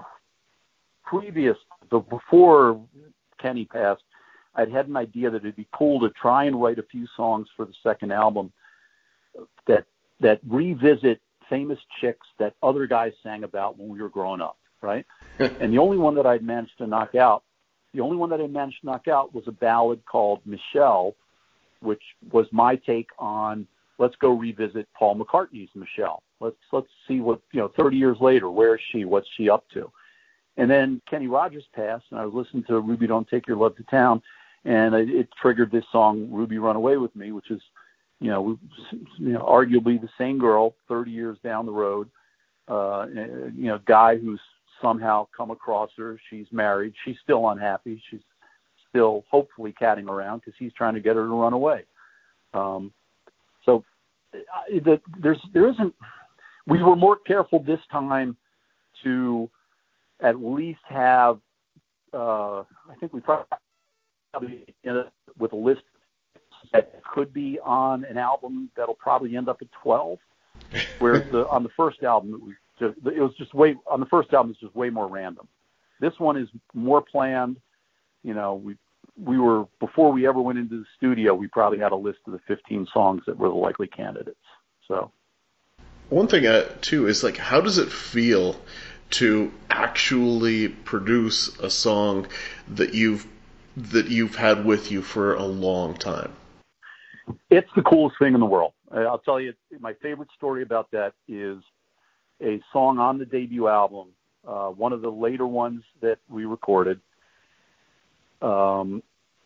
previous, before Kenny passed, I'd had an idea that it'd be cool to try and write a few songs for the second album that that revisit famous chicks that other guys sang about when we were growing up, right? And the only one that I'd managed to knock out, the only one that I managed to knock out was a ballad called Michelle, which was my take on, let's go revisit Paul McCartney's Michelle. Let's let's see what, you know, thirty years later, where is she? What's she up to? And then Kenny Rogers passed, and I was listening to Ruby Don't Take Your Love to Town, and it, it triggered this song, Ruby Run Away With Me, which is, you know, you know, arguably the same girl thirty years down the road, uh, you know, guy who's somehow come across her. She's married. She's still unhappy. She's still hopefully catting around because he's trying to get her to run away. Um, so the, there's, there isn't, we were more careful this time to at least have, uh, I think we probably, you know, with a list that could be on an album that'll probably end up at twelve, whereas the, on the first album, it was just, it was just way, on the first album, it's just way more random. This one is more planned. You know, we, we were, before we ever went into the studio, we probably had a list of the fifteen songs that were the likely candidates. So one thing, uh, too, is like, how does it feel to actually produce a song that you've that you've had with you for a long time? It's the coolest thing in the world. I'll tell you, my favorite story about that is a song on the debut album, uh, one of the later ones that we recorded. Um,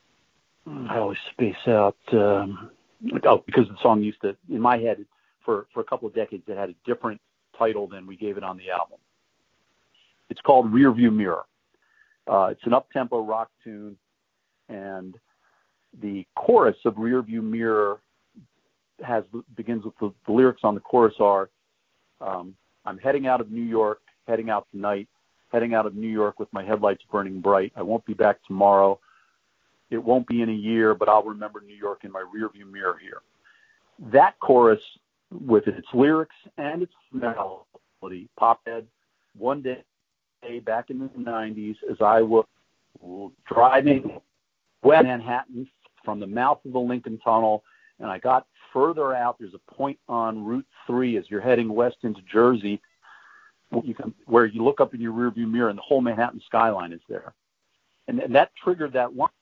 I always space out, um, oh, because the song used to, in my head, for, for a couple of decades, it had a different title than we gave it on the album. It's called Rearview Mirror. Uh, it's an up-tempo rock tune, and the chorus of Rearview Mirror has begins with the, the lyrics on the chorus are, um, I'm heading out of New York, heading out tonight, heading out of New York with my headlights burning bright. I won't be back tomorrow. It won't be in a year, but I'll remember New York in my rearview mirror here. That chorus, with its lyrics and its melody, Pophead, one day back in the nineties, as I was driving west Manhattan from the mouth of the Lincoln Tunnel, and I got further out. There's a point on Route three as you're heading west into Jersey, you can, where you look up in your rearview mirror and the whole Manhattan skyline is there. And, and that triggered that one.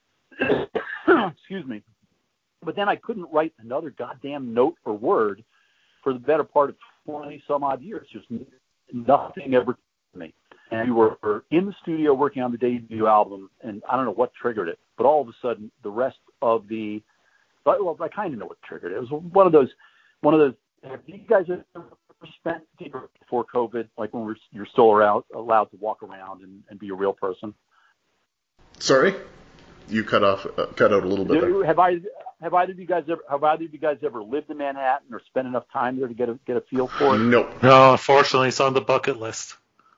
Excuse me. But then I couldn't write another goddamn note or word for the better part of twenty some odd years. Just nothing ever to me. And we were in the studio working on the debut album, and I don't know what triggered it, but all of a sudden the rest of the, well, I kind of know what triggered it. It was one of those, one of those, have you guys ever spent before COVID, like when we're, you're still around, allowed to walk around and, and be a real person? Sorry? You cut off, uh, cut out a little bit there. Have I, have either of you guys ever, have either of you guys ever lived in Manhattan or spent enough time there to get a, get a feel for it? Nope. No, unfortunately, it's on the bucket list.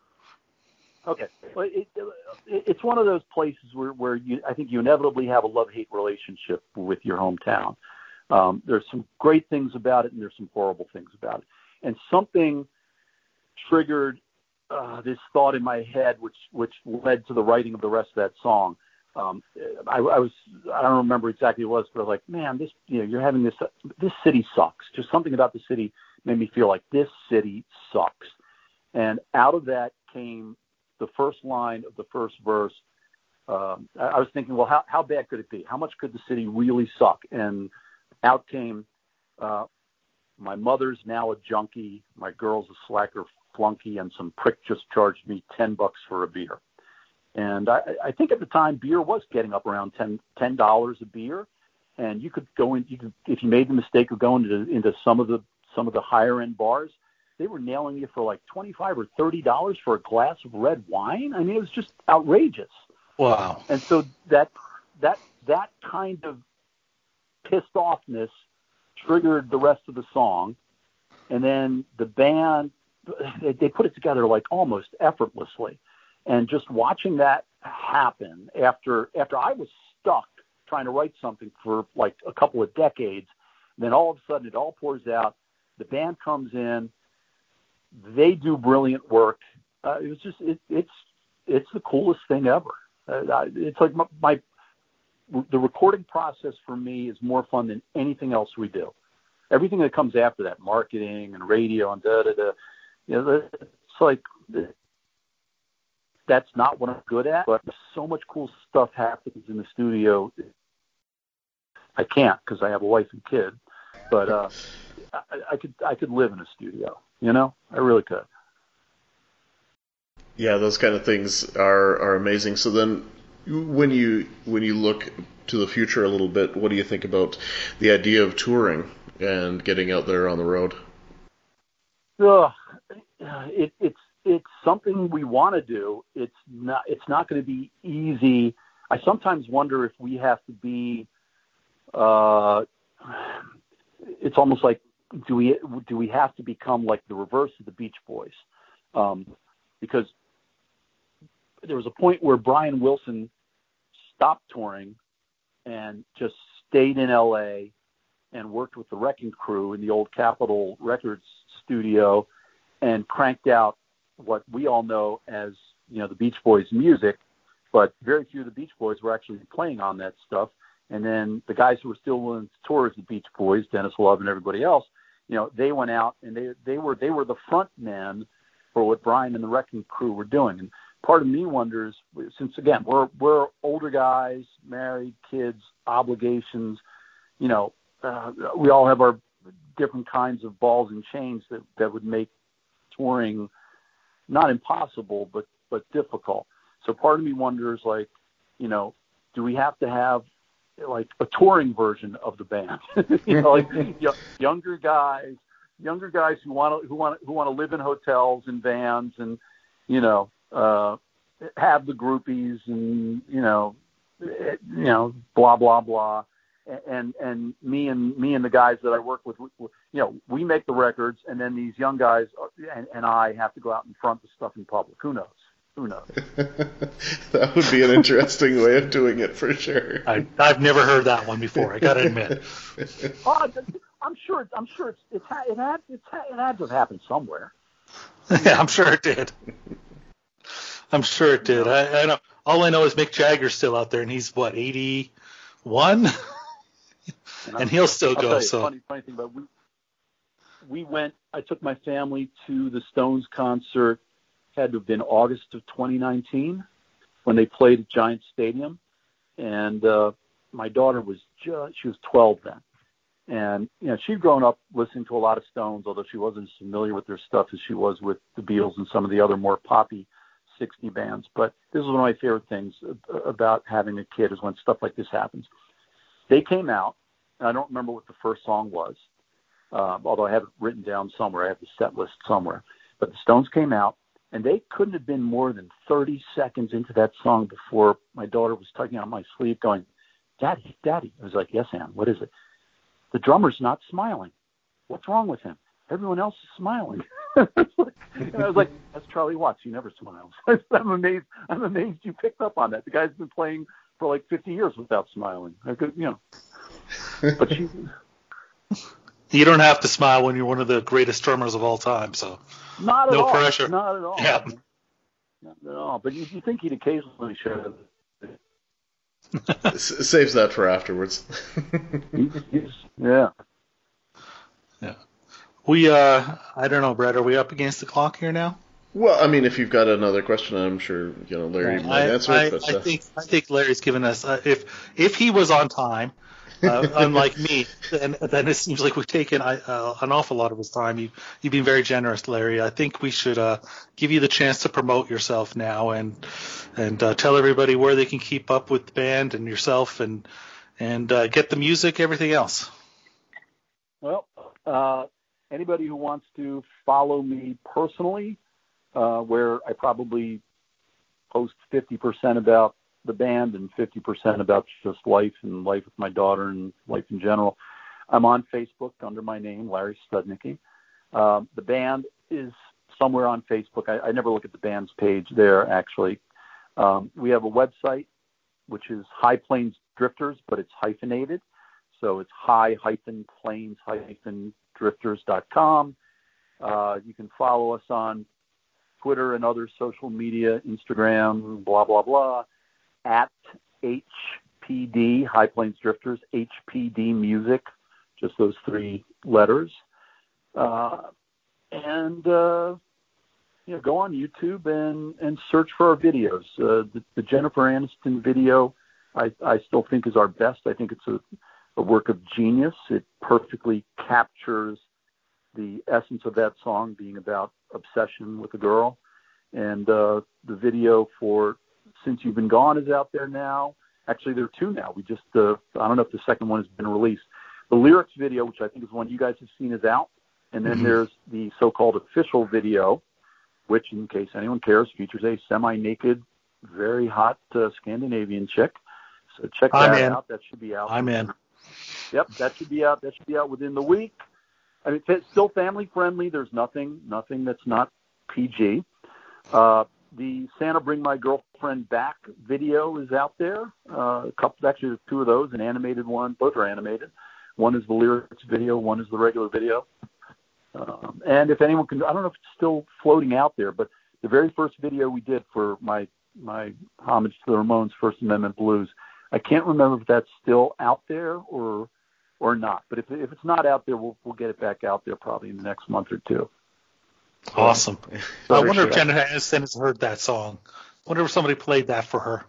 Okay. Well, it, it, it's one of those places where, where you, I think you inevitably have a love-hate relationship with your hometown. Um, there's some great things about it, and there's some horrible things about it. And something triggered uh, this thought in my head, which which led to the writing of the rest of that song. Um, I, I was I don't remember exactly what it was, but I was like, man, this you know, you're having this. Uh, this city sucks. Just something about the city made me feel like this city sucks. And out of that came the first line of the first verse. Um, I, I was thinking, well, how how bad could it be? How much could the city really suck? And out came, uh, my mother's now a junkie, my girl's a slacker flunky, and some prick just charged me ten bucks for a beer. And I, I think at the time beer was getting up around ten ten dollars a beer, and you could go in. You could, if you made the mistake of going into into some of the some of the higher end bars, they were nailing you for like twenty five or thirty dollars for a glass of red wine. I mean, it was just outrageous. Wow. And so that that that kind of pissed offness triggered the rest of the song, and then the band they, they put it together like almost effortlessly. And just watching that happen after after I was stuck trying to write something for like a couple of decades. Then all of a sudden it all pours out. The band comes in. They do brilliant work. Uh, it was just it, it's it's the coolest thing ever. Uh, it's like my, my the recording process for me is more fun than anything else we do. Everything that comes after that, marketing and radio and da da da, you know, it's like that's not what I'm good at. But so much cool stuff happens in the studio. I can't because I have a wife and kid, but uh, I, I could I could live in a studio. You know, I really could. Yeah, those kind of things are, are amazing. So then, when you when you look to the future a little bit, what do you think about the idea of touring and getting out there on the road? Uh, it, it's it's something we want to do. It's not it's not going to be easy. I sometimes wonder if we have to be. Uh, it's almost like do we do we have to become like the reverse of the Beach Boys? Um, because there was a point where Brian Wilson stopped touring and just stayed in L A and worked with the Wrecking Crew in the old Capitol Records studio and cranked out what we all know as, you know, the Beach Boys music, but very few of the Beach Boys were actually playing on that stuff. And then the guys who were still willing to tour as the Beach Boys, Dennis Love and everybody else, you know, they went out and they they were they were the front men for what Brian and the Wrecking Crew were doing. And part of me wonders, since again we're we're older guys, married, kids, obligations, you know, uh, we all have our different kinds of balls and chains that, that would make touring not impossible, but but difficult. So part of me wonders, like, you know, do we have to have like a touring version of the band? You know, like y- younger guys, younger guys who want to who want who want to live in hotels and vans, and you know, uh, have the groupies, and you know, you know, blah blah blah. And and me and me and the guys that I work with, you know, we make the records, and then these young guys and, and I have to go out and front the stuff in public. Who knows? Who knows? That would be an interesting way of doing it for sure. I, I've never heard that one before. I got to admit. Oh, I'm sure. I'm sure it's, it's it had it's, it had to have happened somewhere. Yeah, I'm sure it did. I'm sure it did. I, I know. All I know is Mick Jagger's still out there, and he's what, eighty-one, and, and he'll still I'll go. Tell you, so funny, funny thing, but we we went. I took my family to the Stones concert. Had to have been August of twenty nineteen when they played at Giant Stadium, and uh, my daughter was just she was twelve then, and you know she'd grown up listening to a lot of Stones, although she wasn't as familiar with their stuff as she was with the Beatles and some of the other more poppy sixty bands. But this is one of my favorite things about having a kid is when stuff like this happens. They came out, and I don't remember what the first song was, uh, although I have it written down somewhere. I have the set list somewhere. But the Stones came out, and they couldn't have been more than thirty seconds into that song before my daughter was tugging on my sleeve going, "Daddy, Daddy." I was like, "Yes, Ann, what is it?" "The drummer's not smiling. What's wrong with him? Everyone else is smiling." And I was like, "That's Charlie Watts. He never smiles." I'm amazed. I'm amazed you picked up on that. The guy's been playing for like fifty years without smiling. I could, you know. But she. You don't have to smile when you're one of the greatest drummers of all time. So not at no all. pressure. Not at all. Yeah. Not at all. But you, you think he'd occasionally show it. Saves that for afterwards. he's, he's, yeah. Yeah. We, uh, I don't know, Brett, are we up against the clock here now? Well, I mean, if you've got another question, I'm sure you know Larry yeah, might I, answer I, it. But, I uh... think I think Larry's given us uh, if if he was on time, uh, unlike me, then then it seems like we've taken uh, an awful lot of his time. You you've been very generous, Larry. I think we should uh, give you the chance to promote yourself now and and uh, tell everybody where they can keep up with the band and yourself and and uh, get the music, everything else. Well. Uh... Anybody who wants to follow me personally, uh, where I probably post fifty percent about the band and fifty percent about just life and life with my daughter and life in general, I'm on Facebook under my name, Larry Studnicki. Uh, the band is somewhere on Facebook. I, I never look at the band's page there, actually. Um, we have a website, which is High Plains Drifters, but it's hyphenated. So it's high-plains-drifters dot com. Uh, you can follow us on Twitter and other social media, Instagram, blah, blah, blah, at H P D, High Plains Drifters, H P D Music, just those three letters. Uh, and, uh, you know, go on YouTube and, and search for our videos. Uh, the, the Jennifer Aniston video, I, I still think is our best. I think it's a, a work of genius. It perfectly captures the essence of that song being about obsession with a girl. And uh, the video for Since You've Been Gone is out there now. Actually, there are two now. We just, uh, I don't know if the second one has been released. The lyrics video, which I think is one you guys have seen, is out. And then mm-hmm. there's the so-called official video, which, in case anyone cares, features a semi-naked, very hot uh, Scandinavian chick. So check that I'm out. That should be out. I'm in. Yep, that should be out. That should be out within the week. I mean, it's still family friendly. There's nothing, nothing that's not P G. Uh, the Santa Bring My Girlfriend Back video is out there. Uh, a couple, actually, there's two of those, an animated one. Both are animated. One is the lyrics video. One is the regular video. Um, and if anyone can, I don't know if it's still floating out there, but the very first video we did for my my homage to the Ramones' First Amendment Blues, I can't remember if that's still out there or or not. But if if it's not out there, we'll we'll get it back out there probably in the next month or two. Awesome. So I wonder if Jennifer Aniston has heard that song. I wonder if somebody played that for her.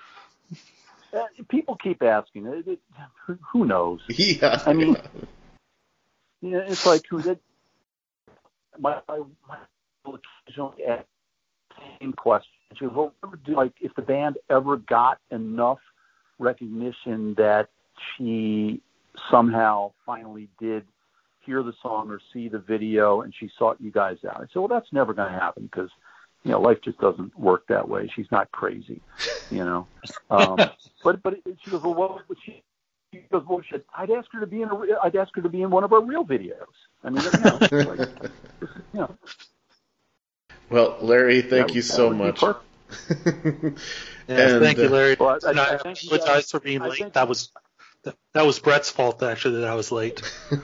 Uh, people keep asking. It, it, who, who knows? Yeah. I mean, you know, it's like who did. My, my, my occasionally ask the same question. She goes, well, what would do, like, if the band ever got enough recognition that she somehow finally did hear the song or see the video and she sought you guys out? I said, well, that's never going to happen because, you know, life just doesn't work that way. She's not crazy, you know. Um, but but she goes, well, what would she? She goes, well, shit, I'd ask her to be in a, I'd ask her to be in one of our real videos. I mean, you know, like, you know. Well, Larry, thank that, you so much. yes, and, thank you, Larry. Well, I, and I, I, I apologize for being late. That was that, that was Brett's fault, actually, that I was late.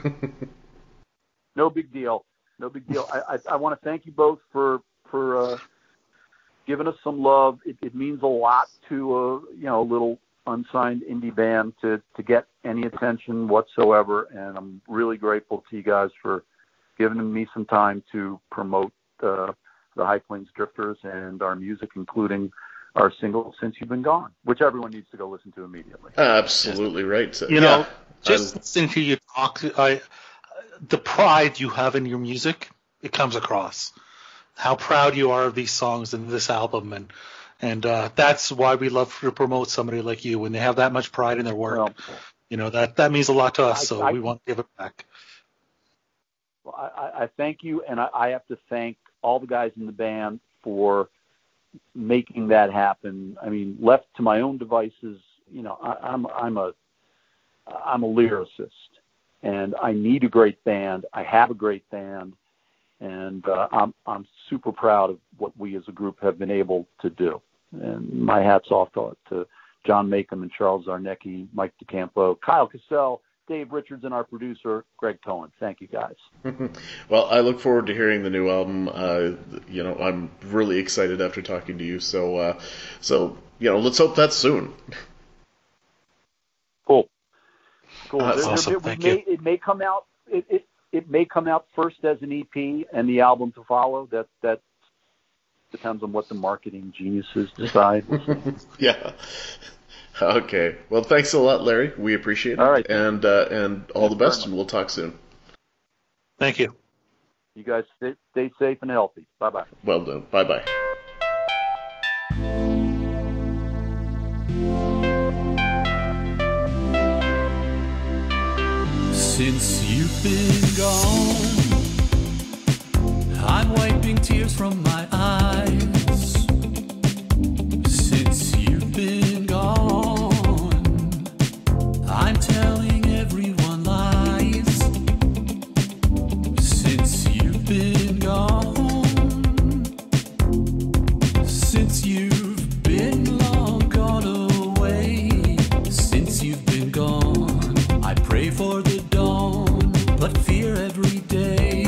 No big deal. No big deal. I, I, I want to thank you both for for uh, giving us some love. It, it means a lot to a you know a little unsigned indie band to to get any attention whatsoever, and I'm really grateful to you guys for giving me some time to promote uh, the High Plains Drifters and our music, including our single "Since You've Been Gone," which everyone needs to go listen to immediately. Absolutely right. You yeah. know, just I'm... listening to you talk, I, the pride you have in your music, it comes across. How proud you are of these songs and this album, and and uh, that's why we love to promote somebody like you when they have that much pride in their work. Well, you know, that that means a lot to us, I, so I, we want to give it back. Well, I, I thank you, and I, I have to thank all the guys in the band for making that happen. I mean, left to my own devices, you know, I, I'm I'm a I'm a lyricist, and I need a great band. I have a great band, and uh, I'm I'm super proud of what we as a group have been able to do. And my hat's off to, to John Makem and Charles Zarnecki, Mike DeCampo, Kyle Cassell, Dave Richards, and our producer, Greg Cohen. Thank you, guys. Well, I look forward to hearing the new album. Uh, you know, I'm really excited after talking to you. So, uh, so you know, let's hope that's soon. Cool. Cool. That's there, awesome. There, Thank may, you. It may come out. It, it it may come out first as an E P and the album to follow. That that depends on what the marketing geniuses decide. Yeah. Okay. Well, thanks a lot, Larry. We appreciate it. All right. And uh, and all the best, and we'll talk soon. Thank you. You guys stay, stay safe and healthy. Bye-bye. Well done. Bye-bye. Since you've been gone, I'm wiping tears from my eyes. Since you've been gone, I'm telling everyone lies. Since you've been gone, since you've been day.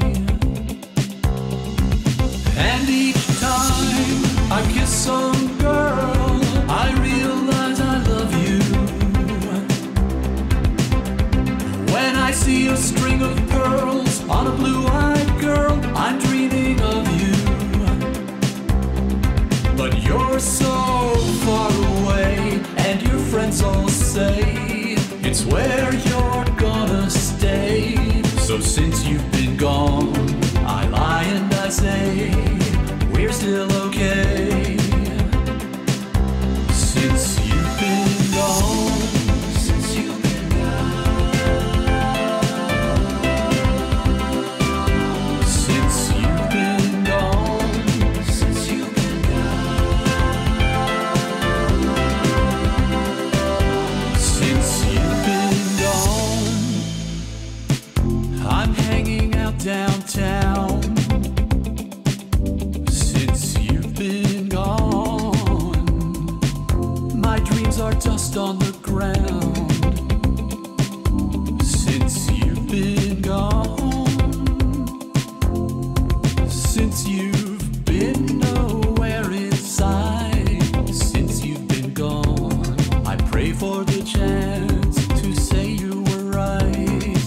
And each time I kiss some girl, I realize I love you. When I see a string of pearls on a blue-eyed girl, I'm dreaming of you. But you're so far away, and your friends all say it's where you're gonna stay. So since you've been gone, I lie and I say we're still okay. Since you've been gone, since you've been gone, since you've been gone, since you've been gone, since you've been gone, I'm hanging out downtown. Since you've been gone, my dreams are dust on the ground. Since you've been gone, since you've been nowhere inside, since you've been gone, I pray for the chance to say you were right.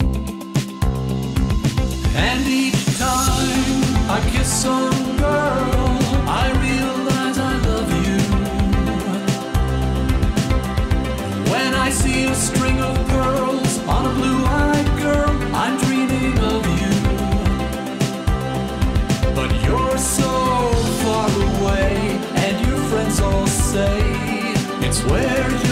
And each time I kiss some girl, I realize I love you. When I see a string of pearls on a blue-eyed girl, I'm dreaming of you. But you're so far away, and your friends all say it's where